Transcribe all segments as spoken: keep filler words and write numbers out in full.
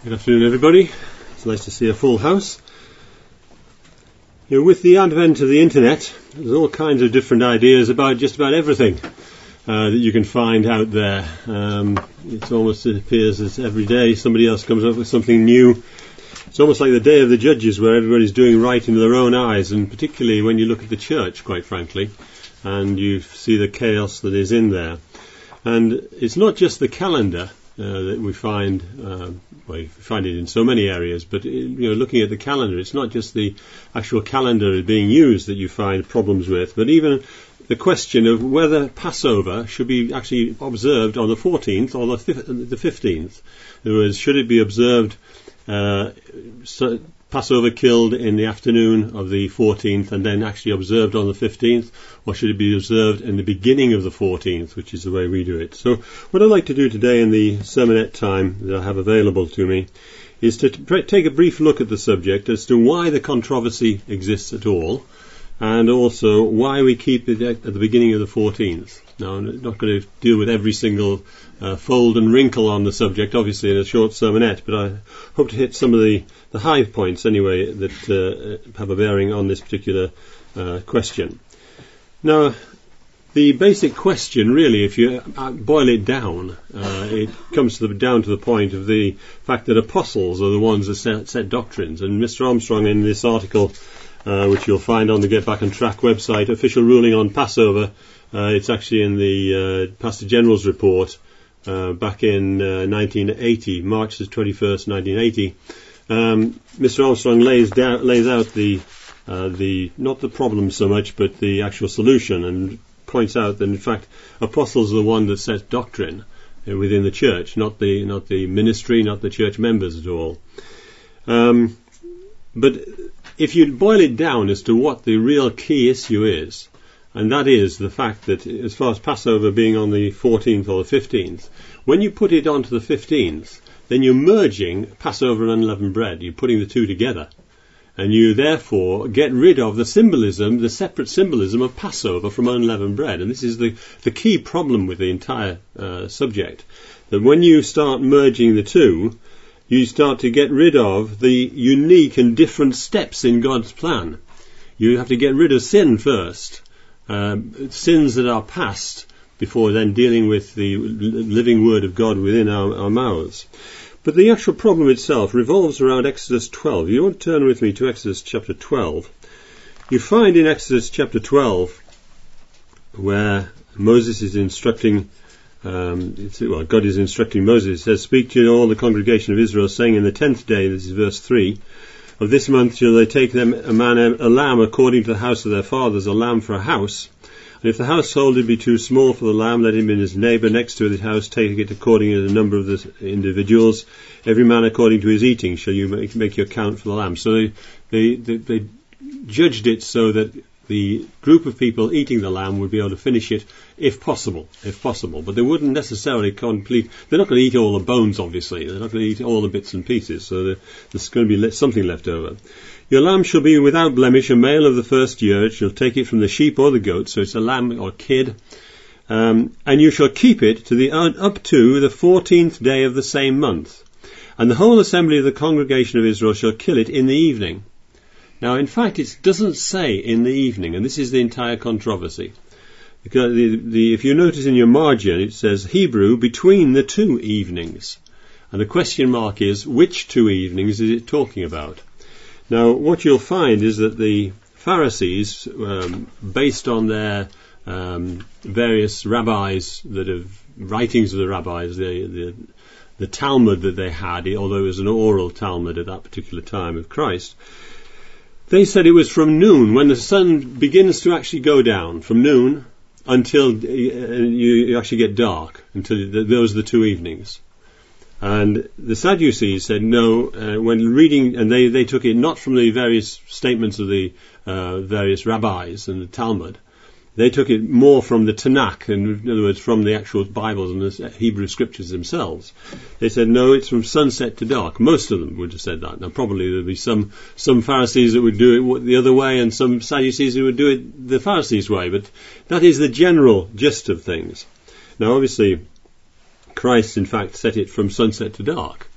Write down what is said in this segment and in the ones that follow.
Good afternoon, everybody. It's nice to see a full house. You know, with the advent of the internet, there's all kinds of different ideas about just about everything uh, that you can find out there. Um, it's almost, it appears as every day somebody else comes up with something new. It's almost like the day of the judges, where everybody's doing right in their own eyes, and particularly when you look at the church, quite frankly, and you see the chaos that is in there. And it's not just the calendar uh, that we find, uh, well, you find it in so many areas, but you know, looking at the calendar, it's not just the actual calendar being used that you find problems with, but even the question of whether Passover should be actually observed on the fourteenth or the fifteenth. In other words, should it be observed, uh, so Passover killed in the afternoon of the fourteenth and then actually observed on the fifteenth, or should it be observed in the beginning of the fourteenth, which is the way we do it? So what I'd like to do today in the sermonette time that I have available to me is to t- take a brief look at the subject as to why the controversy exists at all, and also why we keep it at the beginning of the fourteenth. Now, I'm not going to deal with every single uh, fold and wrinkle on the subject, obviously, in a short sermonette, but I hope to hit some of the, the high points, anyway, that uh, have a bearing on this particular uh, question. Now, the basic question, really, if you boil it down, uh, it comes to the, down to the point of the fact that apostles are the ones that set, set doctrines. And Mister Armstrong, in this article, uh, which you'll find on the Get Back on Track website, Official Ruling on Passover, uh, it's actually in the uh, Pastor General's report uh, back in uh, nineteen eighty, March the twenty-first, nineteen eighty. Um, Mister Armstrong lays, down, lays out the, uh, the not the problem so much, but the actual solution, and points out that in fact apostles are the one that set doctrine within the church, not the not the ministry, not the church members at all. Um, but if you boil it down as to what the real key issue is, and that is the fact that as far as Passover being on the fourteenth or the fifteenth, when you put it onto the fifteenth, then you're merging Passover and unleavened bread. You're putting the two together. And you therefore get rid of the symbolism, the separate symbolism of Passover from unleavened bread. And this is the, the key problem with the entire uh, subject. That when you start merging the two, you start to get rid of the unique and different steps in God's plan. You have to get rid of sin first. Um, sins that are past, before then dealing with the living word of God within our, our mouths. But the actual problem itself revolves around Exodus twelve. You want to turn with me to Exodus chapter twelve. You find in Exodus chapter twelve where Moses is instructing, um, it's, well, God is instructing Moses. It says, "Speak to all the congregation of Israel, saying, in the tenth day," this is verse three, "of this month shall they take them a man a lamb according to the house of their fathers, a lamb for a house. And if the household be too small for the lamb, let him and his neighbour next to his house take it according to the number of the individuals. Every man according to his eating shall you make, make your count for the lamb." So they, they, they, they judged it so that the group of people eating the lamb would be able to finish it if possible, if possible. But they wouldn't necessarily complete, they're not going to eat all the bones, obviously. They're not going to eat all the bits and pieces, so there's going to be something left over. "Your lamb shall be without blemish, a male of the first year. It shall take it from the sheep or the goat," so it's a lamb or kid. Um, "and you shall keep it to the uh, up to the fourteenth day of the same month. And the whole assembly of the congregation of Israel shall kill it in the evening." Now, in fact, it doesn't say in the evening, and this is the entire controversy. Because the, the, if you notice in your margin, it says Hebrew, between the two evenings. And the question mark is, which two evenings is it talking about? Now, what you'll find is that the Pharisees, um, based on their um, various rabbis that have, writings of the rabbis, the, the, the Talmud that they had, although it was an oral Talmud at that particular time of Christ, they said it was from noon, when the sun begins to actually go down, from noon until you actually get dark, until those are the two evenings. And the Sadducees said no, uh, when reading, and they, they took it not from the various statements of the uh, various rabbis and the Talmud, they took it more from the Tanakh, and in other words from the actual Bibles and the Hebrew scriptures themselves. They said no, it's from sunset to dark. Most of them would have said that. Now probably there'd be some, some Pharisees that would do it the other way, and some Sadducees who would do it the Pharisees' way, but that is the general gist of things. Now obviously Christ in fact set it from sunset to dark.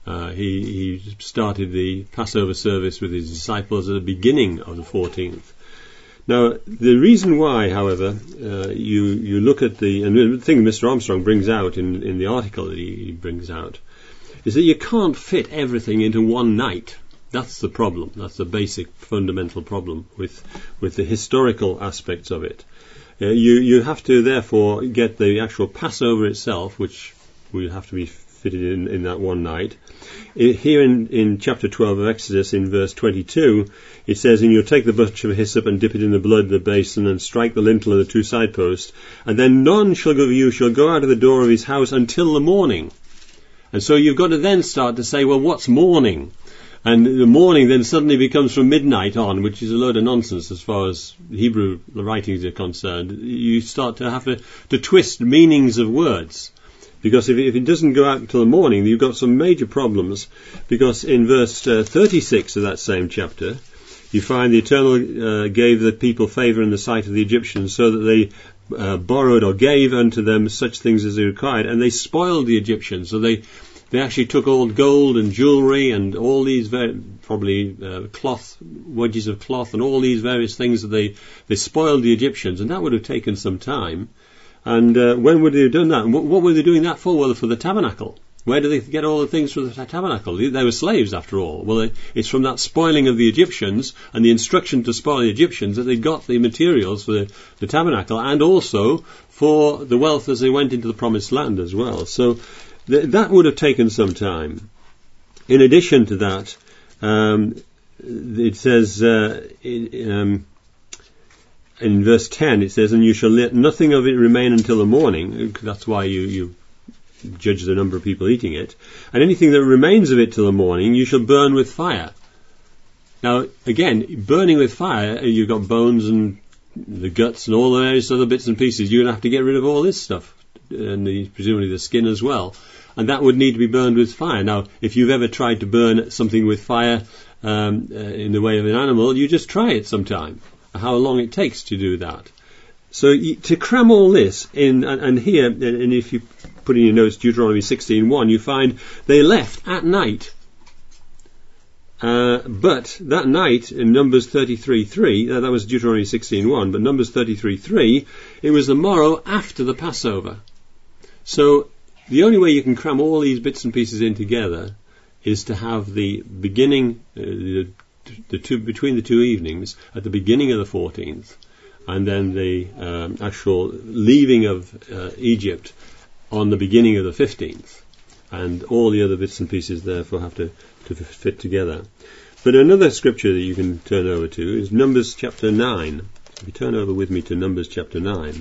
Uh, he, he started the Passover service with his disciples at the beginning of the fourteenth. Now, the reason why, however, uh, you you look at the, and the thing Mister Armstrong brings out in, in the article that he, he brings out, is that you can't fit everything into one night. That's the problem. That's the basic fundamental problem with with the historical aspects of it. Uh, you you have to therefore get the actual Passover itself, which will have to be fitted in in that one night. Here in, in chapter twelve of Exodus, in verse twenty-two, it says, "And you'll take the bunch of hyssop and dip it in the blood of the basin and strike the lintel and the two side posts, and then none shall go you shall go out of the door of his house until the morning." And so you've got to then start to say, well, what's morning? And the morning then suddenly becomes from midnight on, which is a load of nonsense as far as Hebrew writings are concerned. You start to have to, to twist meanings of words. Because if it, if it doesn't go out until the morning, you've got some major problems. Because in verse uh, thirty-six of that same chapter, you find the Eternal uh, gave the people favour in the sight of the Egyptians, so that they uh, borrowed or gave unto them such things as they required, and they spoiled the Egyptians. So they they actually took all gold and jewellery and all these very, probably uh, cloth, wedges of cloth and all these various things that they, they spoiled the Egyptians, and that would have taken some time. And uh, when would they have done that? And what, what were they doing that for? Well, for the tabernacle. Where did they get all the things for the tabernacle? They were slaves, after all. Well, it's from that spoiling of the Egyptians and the instruction to spoil the Egyptians that they got the materials for the, the tabernacle, and also for the wealth as they went into the promised land as well. So th- that would have taken some time. In addition to that, um, it says uh, in, um, in verse ten, it says, "And you shall let nothing of it remain until the morning." That's why you... you judge the number of people eating it. "And anything that remains of it till the morning you shall burn with fire." Now, again, burning with fire, you've got bones and the guts and all the various other bits and pieces. You're going to have to get rid of all this stuff, and the, presumably the skin as well. And that would need to be burned with fire. Now, if you've ever tried to burn something with fire um, uh, in the way of an animal, you just try it sometime, how long it takes to do that. So you, to cram all this in, and, and here, and if you put in your notes Deuteronomy sixteen one, you find they left at night. Uh, but that night in Numbers thirty-three three, uh, that was Deuteronomy sixteen one, but Numbers thirty-three three, it was the morrow after the Passover. So the only way you can cram all these bits and pieces in together is to have the beginning, uh, the, the two, between the two evenings, at the beginning of the fourteenth, and then the um, actual leaving of uh, Egypt on the beginning of the fifteenth, and all the other bits and pieces therefore have to, to fit together. But another scripture that you can turn over to is Numbers chapter nine. If you turn over with me to Numbers chapter nine.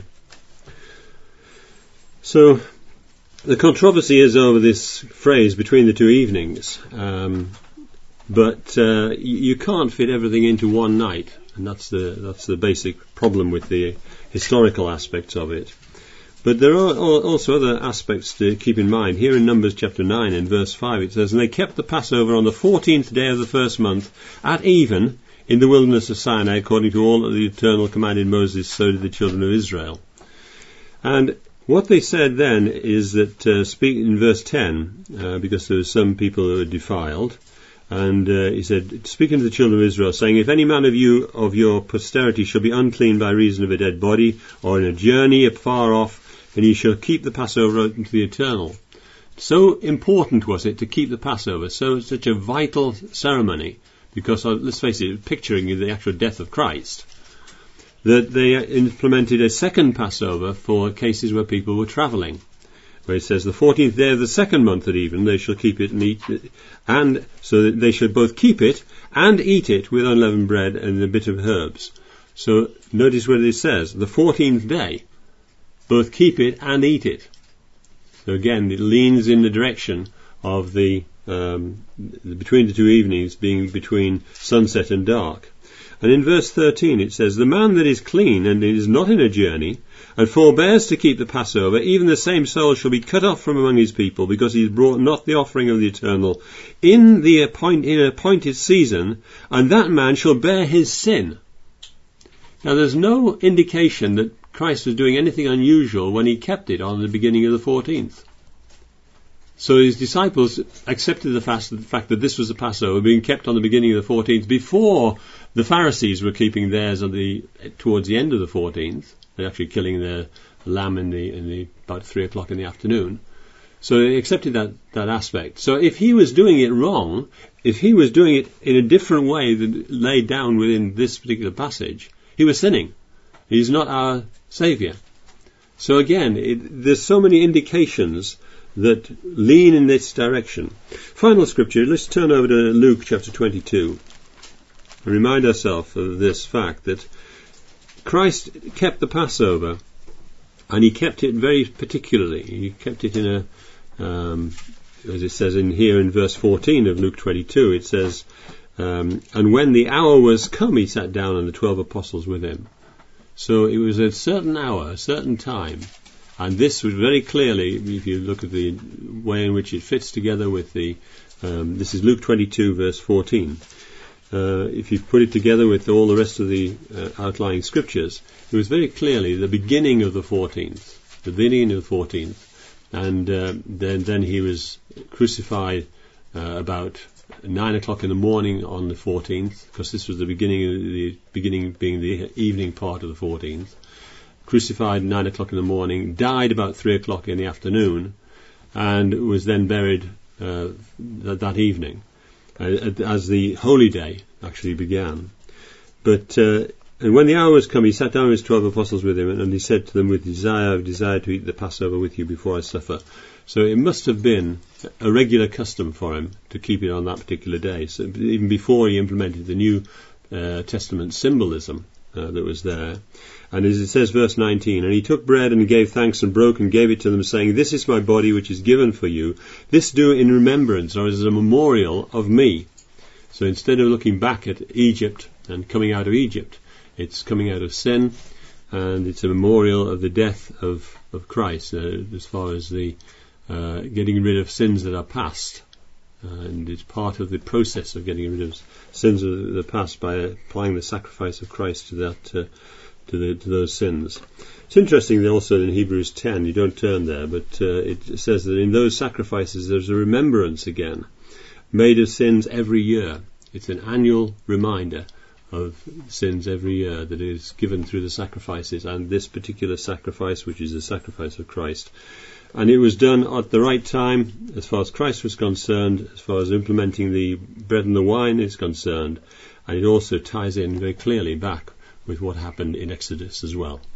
So the controversy is over this phrase, between the two evenings, um, but uh, you can't fit everything into one night. And that's the that's the basic problem with the historical aspects of it. But there are also other aspects to keep in mind. Here in Numbers chapter nine, in verse five, it says, "And they kept the Passover on the fourteenth day of the first month, at even, in the wilderness of Sinai, according to all that the Eternal commanded Moses, so did the children of Israel." And what they said then is that, uh, speak in verse ten, uh, because there were some people who were defiled, and uh, he said, speaking to the children of Israel, saying, "If any man of you, of your posterity, shall be unclean by reason of a dead body, or in a journey afar off, then ye shall keep the Passover unto the Eternal." So important was it to keep the Passover, so such a vital ceremony, because, uh, let's face it, picturing the actual death of Christ, that they implemented a second Passover for cases where people were travelling, where it says, "The fourteenth day of the second month at even, they shall keep it and eat it," and so that they should both keep it and eat it with unleavened bread and a bit of herbs. So notice what it says, the fourteenth day, both keep it and eat it. So again, it leans in the direction of the, um, between the two evenings being between sunset and dark. And in verse thirteen it says, "The man that is clean and is not in a journey, and forbears to keep the Passover, even the same soul shall be cut off from among his people, because he has brought not the offering of the Eternal in the appoint, in appointed season, and that man shall bear his sin." Now there's no indication that Christ was doing anything unusual when he kept it on the beginning of the fourteenth. So his disciples accepted the, fast, the fact that this was the Passover being kept on the beginning of the fourteenth before the Pharisees were keeping theirs on the, towards the end of the fourteenth. They're actually killing their lamb in the, in the about three o'clock in the afternoon. So they accepted that, that aspect. So if he was doing it wrong, if he was doing it in a different way than laid down within this particular passage, he was sinning. He's not our Saviour. So again, it, there's so many indications that lean in this direction. Final scripture, let's turn over to Luke chapter twenty-two and remind ourselves of this fact that Christ kept the Passover, and he kept it very particularly. He kept it in a, um, as it says in here in verse fourteen of Luke twenty-two, it says, um, and when the hour was come, he sat down and the twelve apostles with him. So it was a certain hour, a certain time. And this was very clearly, if you look at the way in which it fits together with the, um, this is Luke twenty-two verse fourteen. Uh, if you put it together with all the rest of the uh, outlying scriptures, it was very clearly the beginning of the fourteenth, the beginning of the fourteenth. And uh, then, then he was crucified uh, about nine o'clock in the morning on the fourteenth, because this was the beginning of the beginning being the evening part of the fourteenth. Crucified at nine o'clock in the morning, died about three o'clock in the afternoon, and was then buried uh, th- that evening, uh, as the holy day actually began. But uh, and when the hour was come, he sat down with his twelve apostles with him, and, and he said to them, with desire, I desire to eat the Passover with you before I suffer. So it must have been a regular custom for him to keep it on that particular day. So even before he implemented the New uh, Testament symbolism uh, that was there. And as it says, verse nineteen, and he took bread and gave thanks and broke and gave it to them, saying, this is my body which is given for you. This do in remembrance, or as a memorial of me. So instead of looking back at Egypt and coming out of Egypt, it's coming out of sin, and it's a memorial of the death of, of Christ, uh, as far as the uh, getting rid of sins that are past. Uh, and it's part of the process of getting rid of sins of the past by applying the sacrifice of Christ to that uh, To, the, to those sins. It's interesting also in Hebrews ten, you don't turn there, but uh, it says that in those sacrifices there's a remembrance again, made of sins every year. It's an annual reminder of sins every year that is given through the sacrifices, and this particular sacrifice, which is the sacrifice of Christ. And it was done at the right time as far as Christ was concerned, as far as implementing the bread and the wine is concerned, and it also ties in very clearly back with what happened in Exodus as well.